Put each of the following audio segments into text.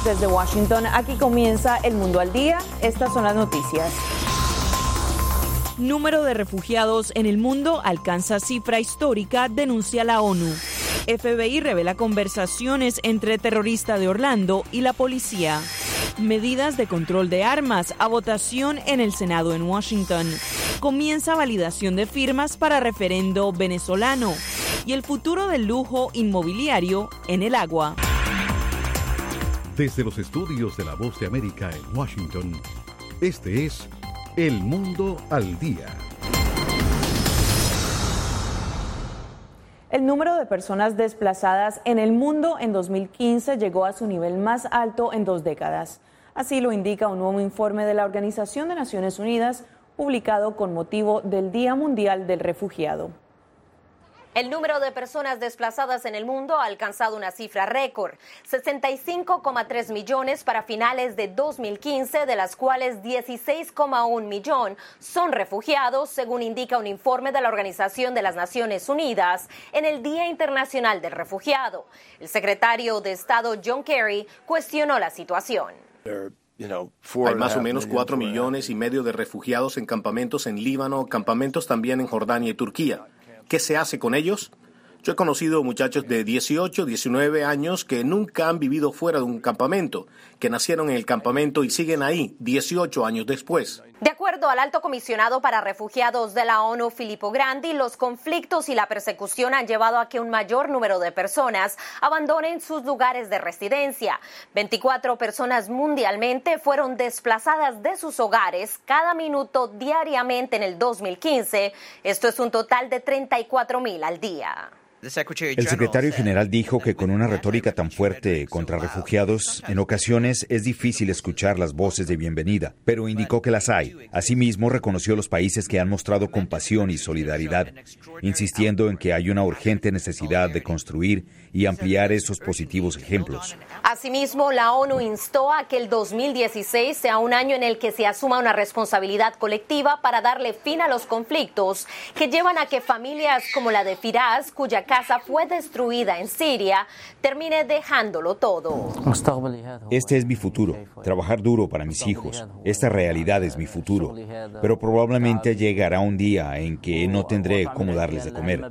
Desde Washington, aquí comienza El Mundo al Día. Estas son las noticias. Número de refugiados en el mundo alcanza cifra histórica, denuncia la ONU. FBI revela conversaciones entre terrorista de Orlando y la policía. Medidas de control de armas a votación en el Senado en Washington. Comienza validación de firmas para referendo venezolano. Y el futuro del lujo inmobiliario en el agua. Desde los estudios de La Voz de América en Washington, este es El Mundo al Día. El número de personas desplazadas en el mundo en 2015 llegó a su nivel más alto en 2 décadas. Así lo indica un nuevo informe de la Organización de Naciones Unidas, publicado con motivo del Día Mundial del Refugiado. El número de personas desplazadas en el mundo ha alcanzado una cifra récord, 65,3 millones para finales de 2015, de las cuales 16,1 millón son refugiados, según indica un informe de la Organización de las Naciones Unidas en el Día Internacional del Refugiado. El secretario de Estado John Kerry cuestionó la situación. Hay más o menos 4,5 millones de refugiados en campamentos en Líbano, campamentos también en Jordania y Turquía. ¿Qué se hace con ellos? Yo he conocido muchachos de 18, 19 años que nunca han vivido fuera de un campamento, que nacieron en el campamento y siguen ahí 18 años después. De acuerdo al alto comisionado para refugiados de la ONU, Filippo Grandi, los conflictos y la persecución han llevado a que un mayor número de personas abandonen sus lugares de residencia. 24 personas mundialmente fueron desplazadas de sus hogares cada minuto diariamente en el 2015. Esto es un total de 34,000 al día. El secretario general dijo que con una retórica tan fuerte contra refugiados, en ocasiones es difícil escuchar las voces de bienvenida, pero indicó que las hay. Asimismo, reconoció los países que han mostrado compasión y solidaridad, insistiendo en que hay una urgente necesidad de construir y ampliar esos positivos ejemplos. Asimismo, la ONU instó a que el 2016 sea un año en el que se asuma una responsabilidad colectiva para darle fin a los conflictos que llevan a que familias como la de Firas, cuya casa fue destruida en Siria, termine dejándolo todo. Este es mi futuro, trabajar duro para mis hijos. Esta realidad es mi futuro, pero probablemente llegará un día en que no tendré cómo darles de comer.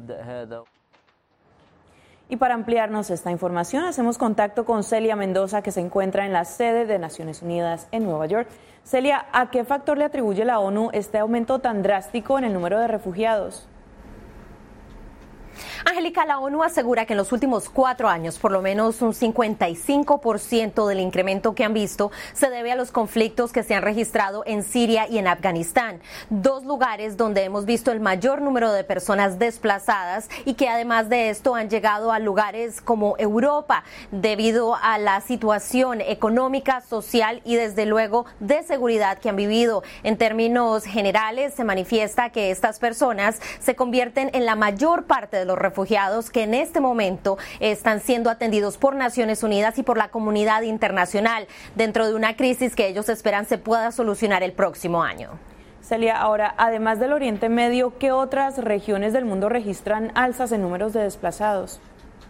Y para ampliarnos esta información, hacemos contacto con Celia Mendoza, que se encuentra en la sede de Naciones Unidas en Nueva York. Celia, ¿a qué factor le atribuye la ONU este aumento tan drástico en el número de refugiados? Angélica, la ONU asegura que en los últimos 4 años, por lo menos un 55% del incremento que han visto se debe a los conflictos que se han registrado en Siria y en Afganistán, 2 lugares donde hemos visto el mayor número de personas desplazadas y que además de esto han llegado a lugares como Europa debido a la situación económica, social y desde luego de seguridad que han vivido. En términos generales, se manifiesta que estas personas se convierten en la mayor parte de los refugiados que en este momento están siendo atendidos por Naciones Unidas y por la comunidad internacional dentro de una crisis que ellos esperan se pueda solucionar el próximo año. Celia, ahora, además del Oriente Medio, ¿qué otras regiones del mundo registran alzas en números de desplazados?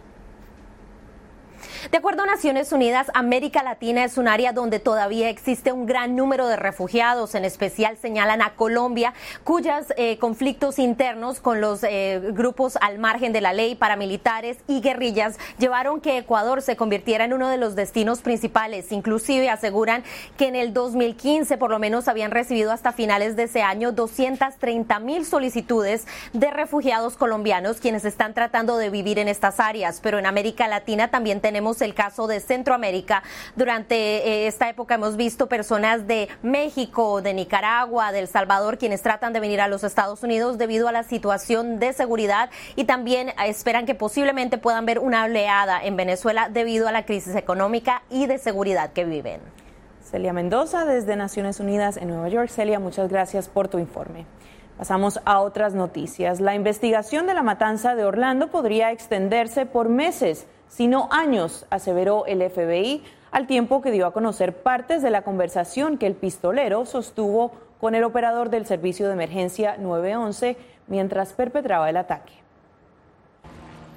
De acuerdo a Naciones Unidas, América Latina es un área donde todavía existe un gran número de refugiados. En especial señalan a Colombia, cuyos conflictos internos con los grupos al margen de la ley, paramilitares y guerrillas, llevaron que Ecuador se convirtiera en uno de los destinos principales. Inclusive aseguran que en el 2015 por lo menos habían recibido hasta finales de ese año 230,000 solicitudes de refugiados colombianos quienes están tratando de vivir en estas áreas. Pero en América Latina también tenemos el caso de Centroamérica. Durante esta época hemos visto personas de México, de Nicaragua, de El Salvador, quienes tratan de venir a los Estados Unidos debido a la situación de seguridad y también esperan que posiblemente puedan ver una oleada en Venezuela debido a la crisis económica y de seguridad que viven. Celia Mendoza, desde Naciones Unidas en Nueva York. Celia, muchas gracias por tu informe. Pasamos a otras noticias. La investigación de la matanza de Orlando podría extenderse por meses, sino años, aseveró el FBI, al tiempo que dio a conocer partes de la conversación que el pistolero sostuvo con el operador del servicio de emergencia 911 mientras perpetraba el ataque.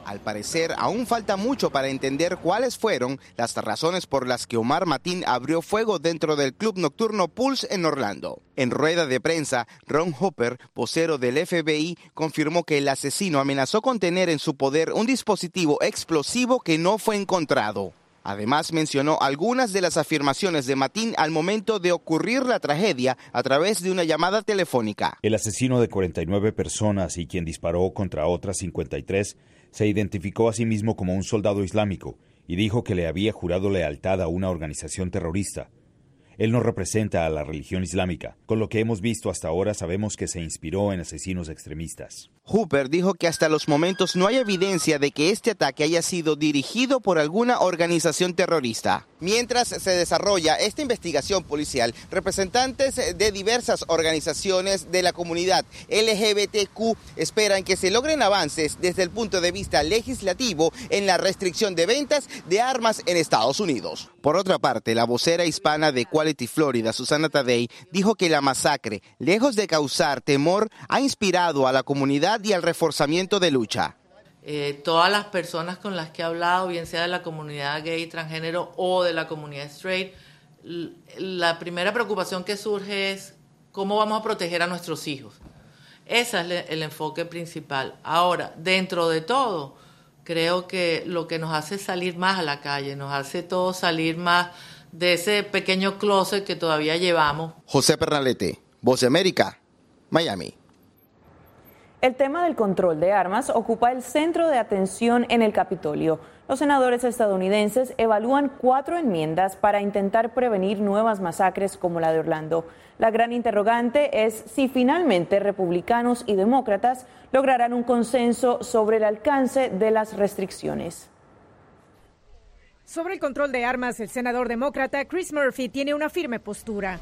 Al parecer, aún falta mucho para entender cuáles fueron las razones por las que Omar Mateen abrió fuego dentro del club nocturno Pulse en Orlando. En rueda de prensa, Ron Hooper, vocero del FBI, confirmó que el asesino amenazó con tener en su poder un dispositivo explosivo que no fue encontrado. Además, mencionó algunas de las afirmaciones de Mateen al momento de ocurrir la tragedia a través de una llamada telefónica. El asesino de 49 personas y quien disparó contra otras 53 se identificó a sí mismo como un soldado islámico y dijo que le había jurado lealtad a una organización terrorista. Él no representa a la religión islámica. Con lo que hemos visto hasta ahora sabemos que se inspiró en asesinos extremistas. Hooper dijo que hasta los momentos no hay evidencia de que este ataque haya sido dirigido por alguna organización terrorista. Mientras se desarrolla esta investigación policial, representantes de diversas organizaciones de la comunidad LGBTQ esperan que se logren avances desde el punto de vista legislativo en la restricción de ventas de armas en Estados Unidos. Por otra parte, la vocera hispana de Equality Florida, Susana Tadei, dijo que la masacre, lejos de causar temor, ha inspirado a la comunidad y al reforzamiento de lucha. Todas las personas con las que he hablado, bien sea de la comunidad gay, transgénero o de la comunidad straight, la primera preocupación que surge es cómo vamos a proteger a nuestros hijos. Ese es el enfoque principal. Ahora, dentro de todo, creo que lo que nos hace salir más a la calle, nos hace todos salir más de ese pequeño closet que todavía llevamos. José Pernalete, Voz de América, Miami. El tema del control de armas ocupa el centro de atención en el Capitolio. Los senadores estadounidenses evalúan 4 enmiendas para intentar prevenir nuevas masacres como la de Orlando. La gran interrogante es si finalmente republicanos y demócratas lograrán un consenso sobre el alcance de las restricciones. Sobre el control de armas, el senador demócrata Chris Murphy tiene una firme postura.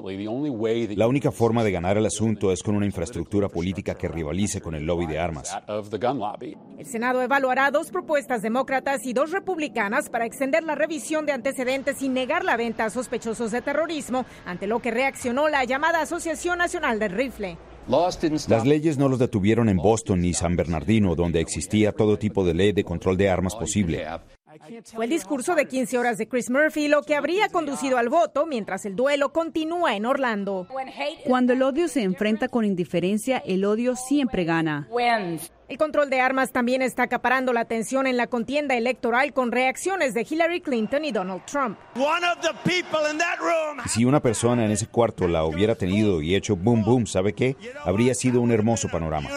La única forma de ganar el asunto es con una infraestructura política que rivalice con el lobby de armas. El Senado evaluará 2 propuestas demócratas y 2 republicanas para extender la revisión de antecedentes y negar la venta a sospechosos de terrorismo, ante lo que reaccionó la llamada Asociación Nacional del Rifle. Las leyes no los detuvieron en Boston ni San Bernardino, donde existía todo tipo de ley de control de armas posible. Fue el discurso de 15 horas de Chris Murphy lo que habría conducido al voto mientras el duelo continúa en Orlando. Cuando el odio se enfrenta con indiferencia, el odio siempre gana. El control de armas también está acaparando la atención en la contienda electoral con reacciones de Hillary Clinton y Donald Trump. Si una persona en ese cuarto la hubiera tenido y hecho boom boom, ¿sabe qué? Habría sido un hermoso panorama.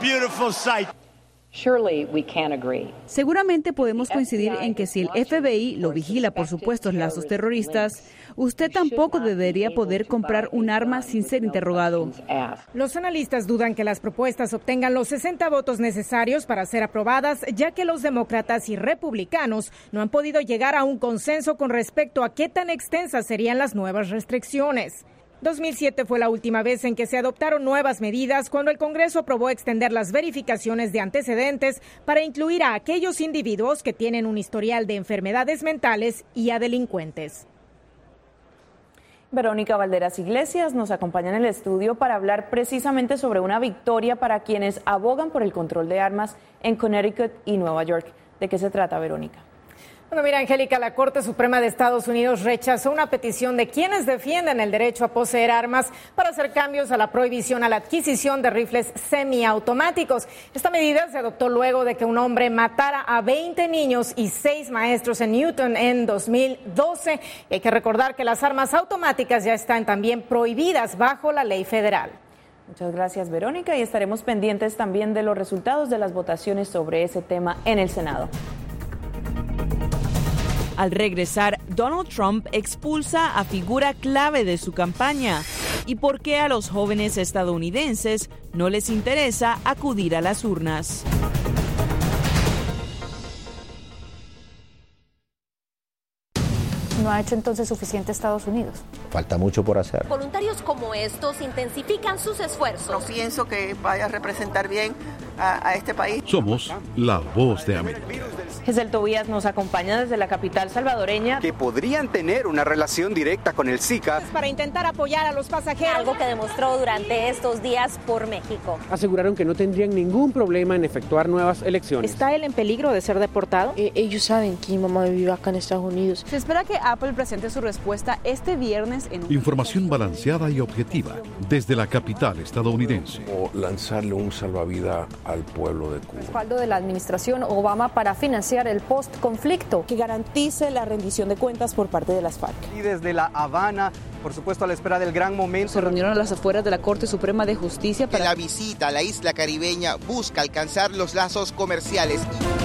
Seguramente podemos coincidir en que si el FBI lo vigila por supuestos lazos terroristas, usted tampoco debería poder comprar un arma sin ser interrogado. Los analistas dudan que las propuestas obtengan los 60 votos necesarios para ser aprobadas, ya que los demócratas y republicanos no han podido llegar a un consenso con respecto a qué tan extensas serían las nuevas restricciones. 2007 fue la última vez en que se adoptaron nuevas medidas cuando el Congreso aprobó extender las verificaciones de antecedentes para incluir a aquellos individuos que tienen un historial de enfermedades mentales y a delincuentes. Verónica Valderas Iglesias nos acompaña en el estudio para hablar precisamente sobre una victoria para quienes abogan por el control de armas en Connecticut y Nueva York. ¿De qué se trata, Verónica? Bueno, mira, Angélica, la Corte Suprema de Estados Unidos rechazó una petición de quienes defienden el derecho a poseer armas para hacer cambios a la prohibición a la adquisición de rifles semiautomáticos. Esta medida se adoptó luego de que un hombre matara a 20 niños y 6 maestros en Newton en 2012. Y hay que recordar que las armas automáticas ya están también prohibidas bajo la ley federal. Muchas gracias, Verónica, y estaremos pendientes también de los resultados de las votaciones sobre ese tema en el Senado. Al regresar, Donald Trump expulsa a figura clave de su campaña. ¿Y por qué a los jóvenes estadounidenses no les interesa acudir a las urnas? ¿No ha hecho entonces suficiente Estados Unidos? Falta mucho por hacer. Voluntarios como estos intensifican sus esfuerzos. No pienso que vaya a representar bien a este país. Somos la Voz de América. Gesell Tobías nos acompaña desde la capital salvadoreña. Que podrían tener una relación directa con el Zika. Para intentar apoyar a los pasajeros. Algo que demostró durante estos días por México. Aseguraron que no tendrían ningún problema en efectuar nuevas elecciones. ¿Está él en peligro de ser deportado? Ellos saben que mi mamá vive acá en Estados Unidos. Se espera que Apple presente su respuesta este viernes en un... Información balanceada y objetiva desde la capital estadounidense. O lanzarle un salvavidas al pueblo de Cuba. Respaldo de la administración Obama para financiar el post-conflicto. Que garantice la rendición de cuentas por parte de las FARC. Y desde La Habana, por supuesto a la espera del gran momento. Se reunieron a las afueras de la Corte Suprema de Justicia para... La visita a la isla caribeña busca alcanzar los lazos comerciales.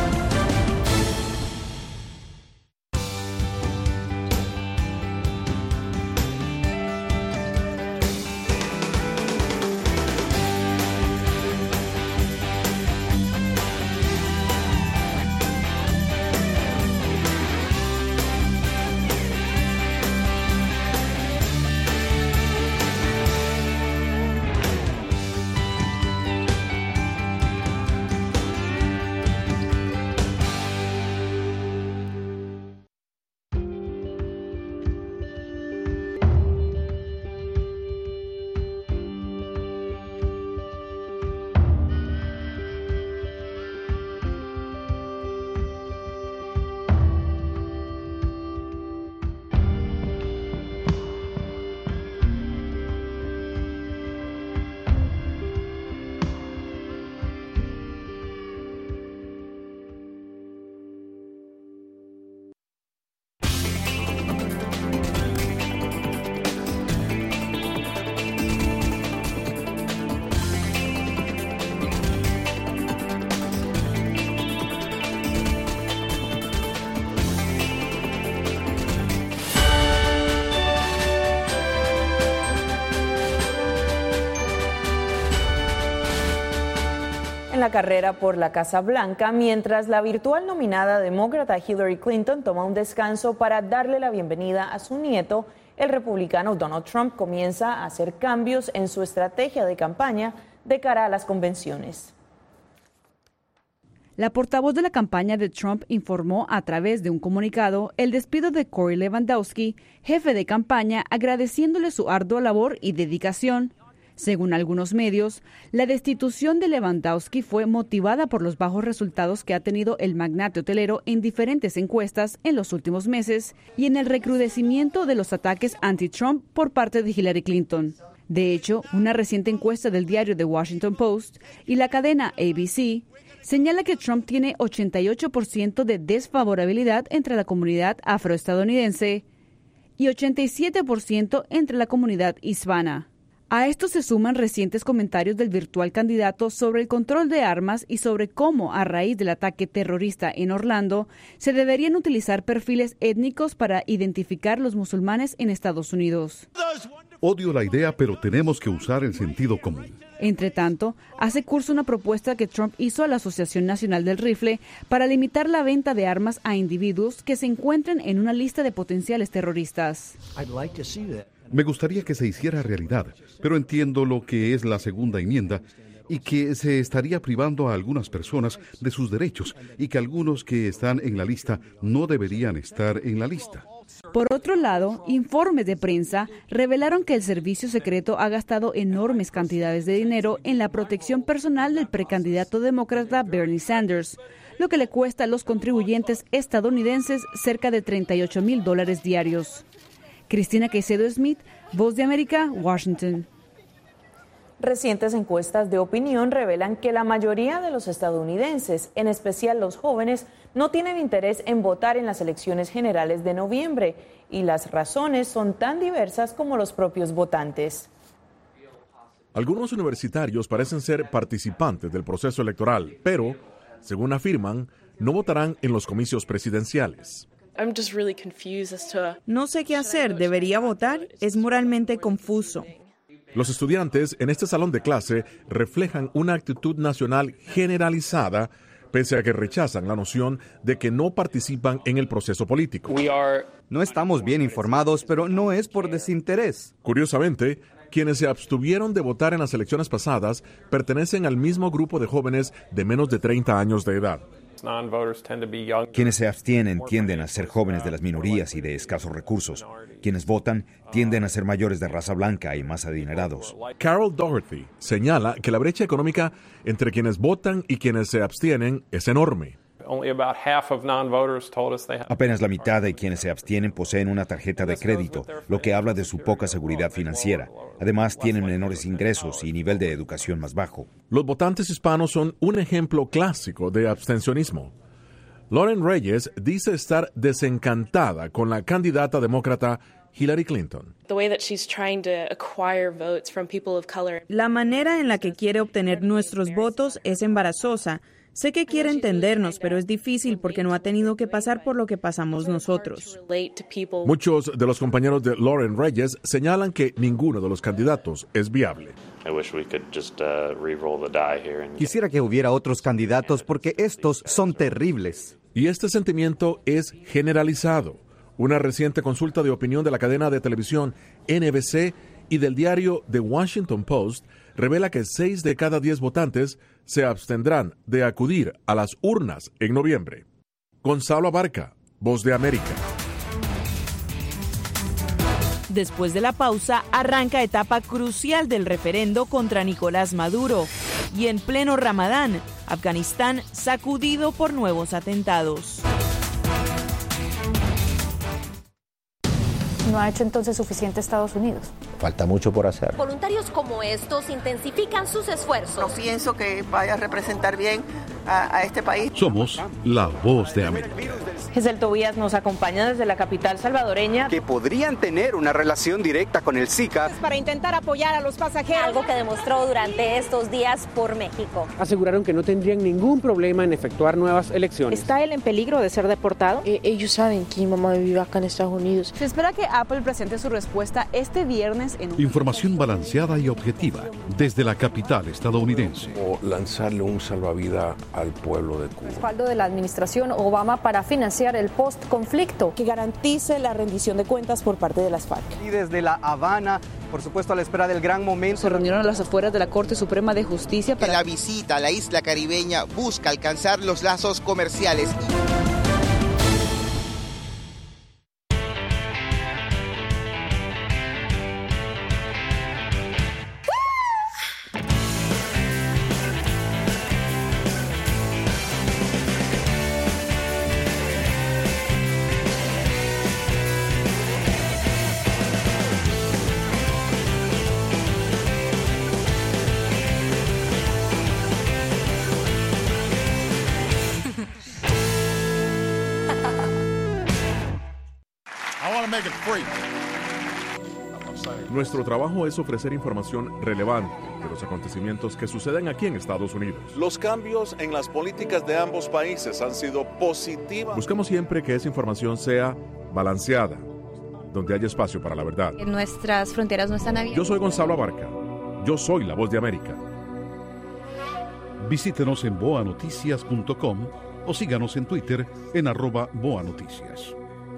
En la carrera por la Casa Blanca, mientras la virtual nominada demócrata Hillary Clinton toma un descanso para darle la bienvenida a su nieto, el republicano Donald Trump comienza a hacer cambios en su estrategia de campaña de cara a las convenciones. La portavoz de la campaña de Trump informó a través de un comunicado el despido de Corey Lewandowski, jefe de campaña, agradeciéndole su ardua labor y dedicación. Según algunos medios, la destitución de Lewandowski fue motivada por los bajos resultados que ha tenido el magnate hotelero en diferentes encuestas en los últimos meses y en el recrudecimiento de los ataques anti-Trump por parte de Hillary Clinton. De hecho, una reciente encuesta del diario The Washington Post y la cadena ABC señala que Trump tiene 88% de desfavorabilidad entre la comunidad afroestadounidense y 87% entre la comunidad hispana. A esto se suman recientes comentarios del virtual candidato sobre el control de armas y sobre cómo, a raíz del ataque terrorista en Orlando, se deberían utilizar perfiles étnicos para identificar los musulmanes en Estados Unidos. Odio la idea, pero tenemos que usar el sentido común. Entre tanto, hace curso una propuesta que Trump hizo a la Asociación Nacional del Rifle para limitar la venta de armas a individuos que se encuentren en una lista de potenciales terroristas. Me gustaría que se hiciera realidad, pero entiendo lo que es la segunda enmienda y que se estaría privando a algunas personas de sus derechos y que algunos que están en la lista no deberían estar en la lista. Por otro lado, informes de prensa revelaron que el servicio secreto ha gastado enormes cantidades de dinero en la protección personal del precandidato demócrata Bernie Sanders, lo que le cuesta a los contribuyentes estadounidenses cerca de $38,000 diarios. Cristina Caicedo Smith, Voz de América, Washington. Recientes encuestas de opinión revelan que la mayoría de los estadounidenses, en especial los jóvenes, no tienen interés en votar en las elecciones generales de noviembre, y las razones son tan diversas como los propios votantes. Algunos universitarios parecen ser participantes del proceso electoral, pero, según afirman, no votarán en los comicios presidenciales. No sé qué hacer, ¿debería votar? Es moralmente confuso. Los estudiantes en este salón de clase reflejan una actitud nacional generalizada, pese a que rechazan la noción de que no participan en el proceso político. No estamos bien informados, pero no es por desinterés. Curiosamente, quienes se abstuvieron de votar en las elecciones pasadas pertenecen al mismo grupo de jóvenes de menos de 30 años de edad. Quienes se abstienen tienden a ser jóvenes de las minorías y de escasos recursos. Quienes votan tienden a ser mayores de raza blanca y más adinerados. Carol Doherty señala que la brecha económica entre quienes votan y quienes se abstienen es enorme. Apenas la mitad de quienes se abstienen poseen una tarjeta de crédito, lo que habla de su poca seguridad financiera. Además, tienen menores ingresos y nivel de educación más bajo. Los votantes hispanos son un ejemplo clásico de abstencionismo. Lauren Reyes dice estar desencantada con la candidata demócrata Hillary Clinton. La manera en la que quiere obtener nuestros votos es embarazosa. Sé que quiere entendernos, pero es difícil porque no ha tenido que pasar por lo que pasamos nosotros. Muchos de los compañeros de Lauren Reyes señalan que ninguno de los candidatos es viable. Quisiera que hubiera otros candidatos porque estos son terribles. Y este sentimiento es generalizado. Una reciente consulta de opinión de la cadena de televisión NBC y del diario The Washington Post revela que 6 de cada 10 votantes se abstendrán de acudir a las urnas en noviembre. Gonzalo Abarca, Voz de América. Después de la pausa, arranca etapa crucial del referendo contra Nicolás Maduro. Y en pleno Ramadán, Afganistán sacudido por nuevos atentados. ¿No ha hecho entonces suficiente Estados Unidos? Falta mucho por hacer. Voluntarios como estos intensifican sus esfuerzos. No pienso que vaya a representar bien a este país. Somos la Voz de América. Giselle Tobías nos acompaña desde la capital salvadoreña. Que podrían tener una relación directa con el Zika. Para intentar apoyar a los pasajeros. Algo que demostró durante estos días por México. Aseguraron que no tendrían ningún problema en efectuar nuevas elecciones. ¿Está él en peligro de ser deportado? Ellos saben que mi mamá vive acá en Estados Unidos. Se espera que Apple presente su respuesta este viernes en un... Información balanceada y objetiva desde la capital estadounidense. O lanzarle un salvavidas al pueblo de Cuba. Respaldo de la administración Obama para financiar el post-conflicto. que garantice la rendición de cuentas por parte de las FARC. Y desde La Habana, por supuesto a la espera del gran momento. Se reunieron a las afueras de la Corte Suprema de Justicia para... La visita a la isla caribeña busca alcanzar los lazos comerciales. Nuestro trabajo es ofrecer información relevante de los acontecimientos que suceden aquí en Estados Unidos. Los cambios en las políticas de ambos países han sido positivos. Buscamos siempre que esa información sea balanceada, donde haya espacio para la verdad. Nuestras fronteras no están abiertas. Yo soy Gonzalo Abarca. Yo soy la Voz de América. Visítenos en boanoticias.com o síganos en Twitter en @boanoticias.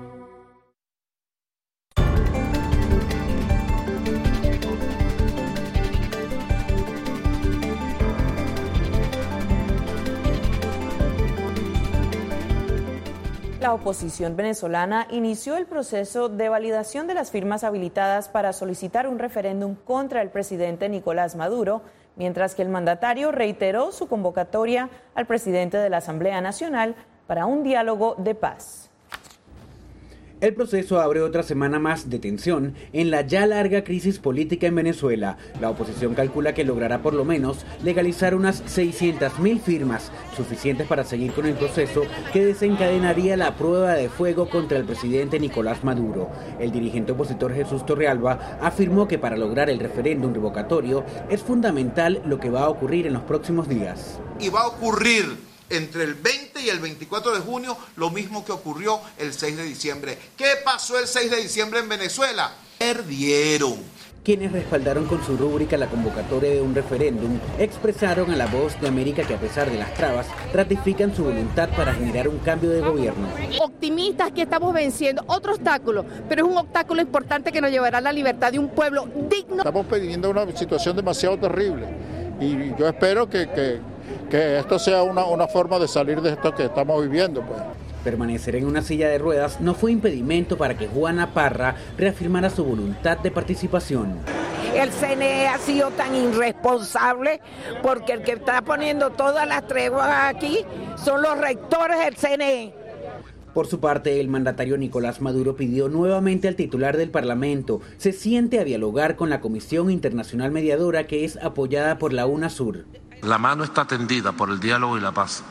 La oposición venezolana inició el proceso de validación de las firmas habilitadas para solicitar un referéndum contra el presidente Nicolás Maduro, mientras que el mandatario reiteró su convocatoria al presidente de la Asamblea Nacional para un diálogo de paz. El proceso abre otra semana más de tensión en la ya larga crisis política en Venezuela. La oposición calcula que logrará por lo menos legalizar unas 600.000 firmas, suficientes para seguir con el proceso que desencadenaría la prueba de fuego contra el presidente Nicolás Maduro. El dirigente opositor Jesús Torrealba afirmó que para lograr el referéndum revocatorio es fundamental lo que va a ocurrir en los próximos días. Y va a ocurrir entre el 20 y el 24 de junio, lo mismo que ocurrió el 6 de diciembre. ¿Qué pasó el 6 de diciembre en Venezuela? Perdieron. Quienes respaldaron con su rúbrica la convocatoria de un referéndum expresaron a la Voz de América que a pesar de las trabas, ratifican su voluntad para generar un cambio de gobierno. Optimistas que estamos venciendo otro obstáculo, pero es un obstáculo importante que nos llevará a la libertad de un pueblo digno. Estamos pidiendo una situación demasiado terrible y yo espero que que esto sea una forma de salir de esto que estamos viviendo, pues. Permanecer en una silla de ruedas no fue impedimento para que Juana Parra reafirmara su voluntad de participación. El CNE ha sido tan irresponsable porque el que está poniendo todas las treguas aquí son los rectores del CNE. Por su parte, el mandatario Nicolás Maduro pidió nuevamente al titular del Parlamento se siente a dialogar con la Comisión Internacional Mediadora, que es apoyada por la UNASUR. La mano está tendida por el diálogo y la paz.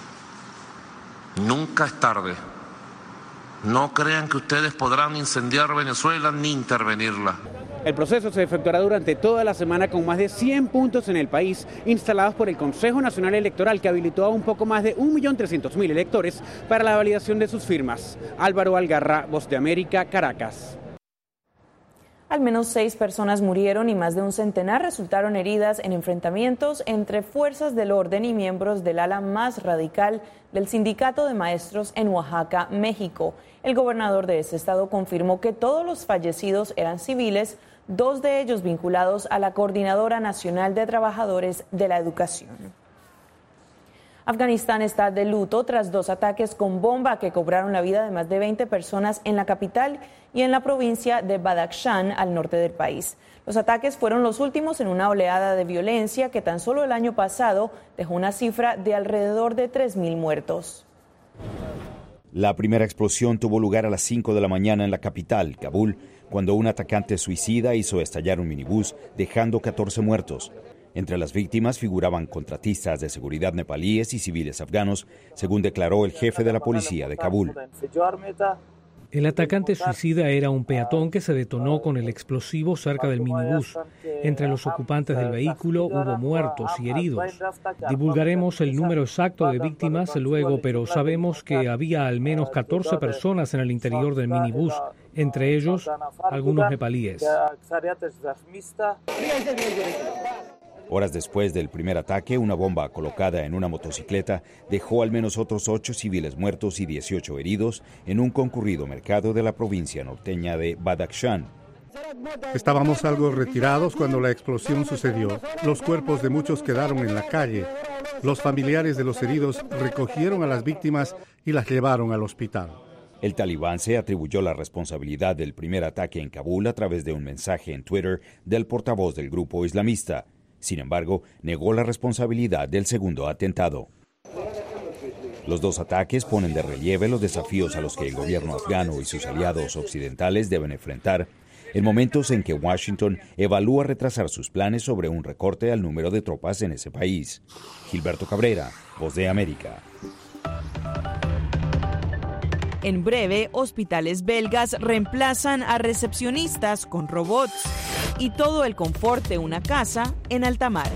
Nunca es tarde. No crean que ustedes podrán incendiar Venezuela ni intervenirla. El proceso se efectuará durante toda la semana con más de 100 puntos en el país instalados por el Consejo Nacional Electoral, que habilitó a un poco más de 1.300.000 electores para la validación de sus firmas. Álvaro Algarra, Voz de América, Caracas. Al menos 6 personas murieron y más de un centenar resultaron heridas en enfrentamientos entre fuerzas del orden y miembros del ala más radical del Sindicato de Maestros en Oaxaca, México. El gobernador de ese estado confirmó que todos los fallecidos eran civiles, 2 de ellos vinculados a la Coordinadora Nacional de Trabajadores de la Educación. Afganistán está de luto tras 2 ataques con bomba que cobraron la vida de más de 20 personas en la capital y en la provincia de Badakhshan, al norte del país. Los ataques fueron los últimos en una oleada de violencia que tan solo el año pasado dejó una cifra de alrededor de 3.000 muertos. La primera explosión tuvo lugar a las 5 de la mañana en la capital, Kabul, cuando un atacante suicida hizo estallar un minibús, dejando 14 muertos. Entre las víctimas figuraban contratistas de seguridad nepalíes y civiles afganos, según declaró el jefe de la policía de Kabul. El atacante suicida era un peatón que se detonó con el explosivo cerca del minibús. Entre los ocupantes del vehículo hubo muertos y heridos. Divulgaremos el número exacto de víctimas luego, pero sabemos que había al menos 14 personas en el interior del minibús, entre ellos algunos nepalíes. Horas después del primer ataque, una bomba colocada en una motocicleta dejó al menos otros 8 civiles muertos y 18 heridos en un concurrido mercado de la provincia norteña de Badakhshan. Estábamos algo retirados cuando la explosión sucedió. Los cuerpos de muchos quedaron en la calle. Los familiares de los heridos recogieron a las víctimas y las llevaron al hospital. El talibán se atribuyó la responsabilidad del primer ataque en Kabul a través de un mensaje en Twitter del portavoz del grupo islamista. Sin embargo, negó la responsabilidad del segundo atentado. Los 2 ataques ponen de relieve los desafíos a los que el gobierno afgano y sus aliados occidentales deben enfrentar en momentos en que Washington evalúa retrasar sus planes sobre un recorte al número de tropas en ese país. Gilberto Cabrera, Voz de América. En breve, hospitales belgas reemplazan a recepcionistas con robots y todo el confort de una casa en alta mar.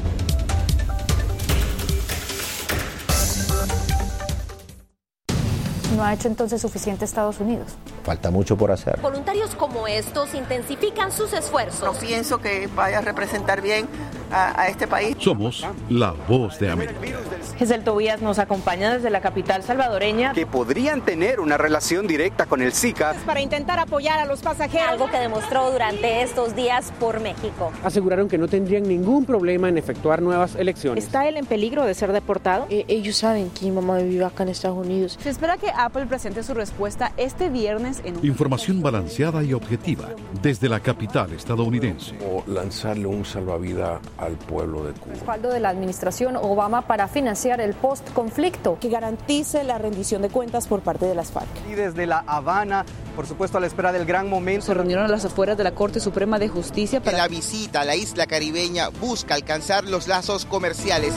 ¿No ha hecho entonces suficiente Estados Unidos? Falta mucho por hacer. Voluntarios como estos intensifican sus esfuerzos. No pienso que vaya a representar bien a este país. Somos la Voz de América. Giselle Tobías nos acompaña desde la capital salvadoreña. Que podrían tener una relación directa con el Zika. Para intentar apoyar a los pasajeros. Algo que demostró durante estos días por México. Aseguraron que no tendrían ningún problema en efectuar nuevas elecciones. ¿Está él en peligro de ser deportado? Ellos saben que mi mamá vive acá en Estados Unidos. Se espera que Apple presente su respuesta este viernes en un... Información balanceada y objetiva desde la capital estadounidense. O lanzarle un salvavidas al pueblo de Cuba. Respaldo de la administración Obama para financiar el post-conflicto. Que garantice la rendición de cuentas por parte de las FARC. Y desde La Habana, por supuesto a la espera del gran momento. Se reunieron a las afueras de la Corte Suprema de Justicia para... La visita a la isla caribeña busca alcanzar los lazos comerciales.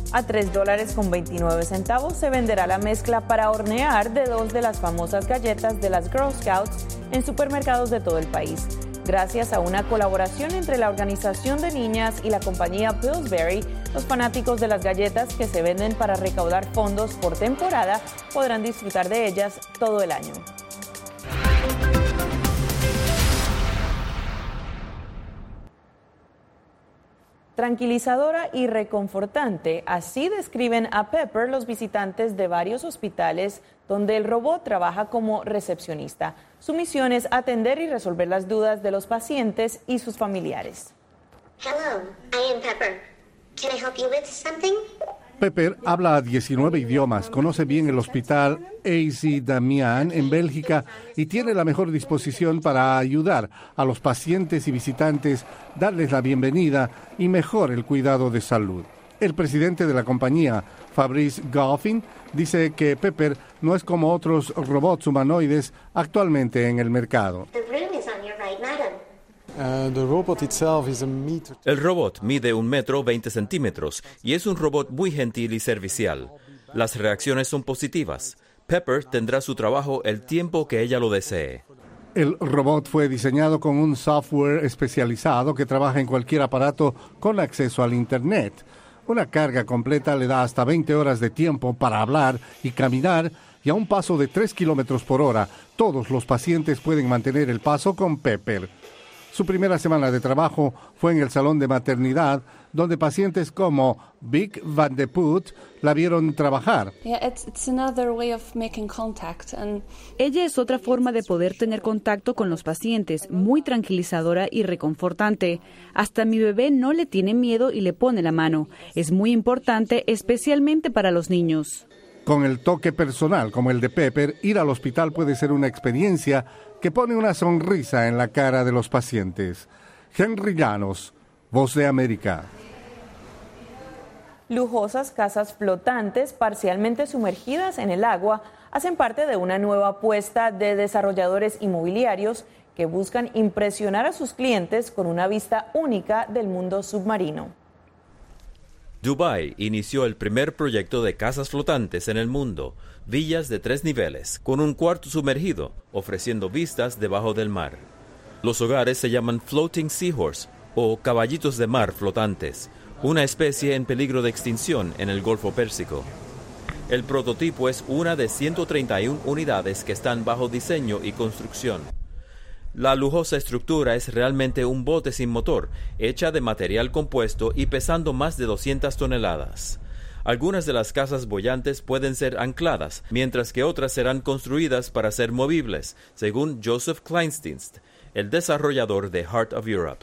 A $3.29 se venderá la mezcla para hornear de 2 de las famosas galletas de las Girl Scouts en supermercados de todo el país. Gracias a una colaboración entre la organización de niñas y la compañía Pillsbury, los fanáticos de las galletas que se venden para recaudar fondos por temporada podrán disfrutar de ellas todo el año. Tranquilizadora y reconfortante, así describen a Pepper los visitantes de varios hospitales donde el robot trabaja como recepcionista. Su misión es atender y resolver las dudas de los pacientes y sus familiares. Hello, I am Pepper. Can I help you with something? Pepper habla 19 idiomas, conoce bien el hospital AC Damián en Bélgica y tiene la mejor disposición para ayudar a los pacientes y visitantes, darles la bienvenida y mejor el cuidado de salud. El presidente de la compañía, Fabrice Goffin, dice que Pepper no es como otros robots humanoides actualmente en el mercado. El robot mide 1,20 m y es un robot muy gentil y servicial. Las reacciones son positivas. Pepper tendrá su trabajo el tiempo que ella lo desee. El robot fue diseñado con un software especializado que trabaja en cualquier aparato con acceso al Internet. Una carga completa le da hasta 20 horas de tiempo para hablar y caminar, y a un paso de 3 kilómetros por hora, todos los pacientes pueden mantener el paso con Pepper. Su primera semana de trabajo fue en el salón de maternidad, donde pacientes como Vic Van de Put la vieron trabajar. Ella es otra forma de poder tener contacto con los pacientes, muy tranquilizadora y reconfortante. Hasta mi bebé no le tiene miedo y le pone la mano. Es muy importante, especialmente para los niños. Con el toque personal como el de Pepper, ir al hospital puede ser una experiencia que pone una sonrisa en la cara de los pacientes. Henry Llanos, Voz de América. Lujosas casas flotantes parcialmente sumergidas en el agua hacen parte de una nueva apuesta de desarrolladores inmobiliarios que buscan impresionar a sus clientes con una vista única del mundo submarino. Dubái inició el primer proyecto de casas flotantes en el mundo, villas de 3 niveles, con un cuarto sumergido, ofreciendo vistas debajo del mar. Los hogares se llaman Floating Seahorse o caballitos de mar flotantes, una especie en peligro de extinción en el Golfo Pérsico. El prototipo es una de 131 unidades que están bajo diseño y construcción. La lujosa estructura es realmente un bote sin motor, hecha de material compuesto y pesando más de 200 toneladas. Algunas de las casas boyantes pueden ser ancladas, mientras que otras serán construidas para ser movibles, según Joseph Kleindienst, el desarrollador de Heart of Europe.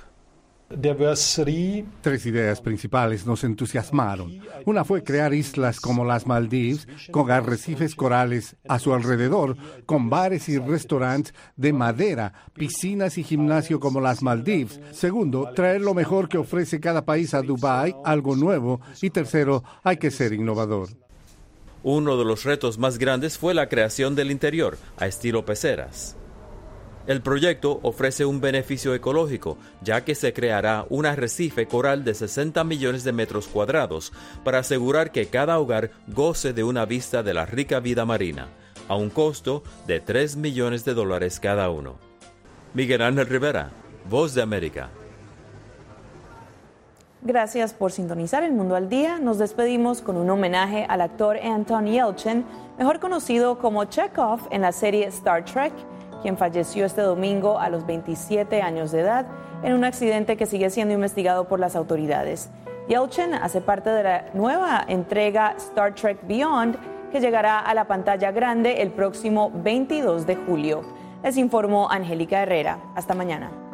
3 ideas principales nos entusiasmaron. Una fue crear islas como las Maldives, con arrecifes corales a su alrededor, con bares y restaurantes de madera, piscinas y gimnasio como las Maldives. Segundo, traer lo mejor que ofrece cada país a Dubái, algo nuevo. Y tercero, hay que ser innovador. Uno de los retos más grandes fue la creación del interior, a estilo peceras. El proyecto ofrece un beneficio ecológico, ya que se creará un arrecife coral de 60 millones de metros cuadrados para asegurar que cada hogar goce de una vista de la rica vida marina, a un costo de $3 millones cada uno. Miguel Ángel Rivera, Voz de América. Gracias por sintonizar El Mundo al Día. Nos despedimos con un homenaje al actor Anton Yelchin, mejor conocido como Chekhov en la serie Star Trek, quien falleció este domingo a los 27 años de edad en un accidente que sigue siendo investigado por las autoridades. Yelchin hace parte de la nueva entrega Star Trek Beyond, que llegará a la pantalla grande el próximo 22 de julio. Les informó Angélica Herrera. Hasta mañana.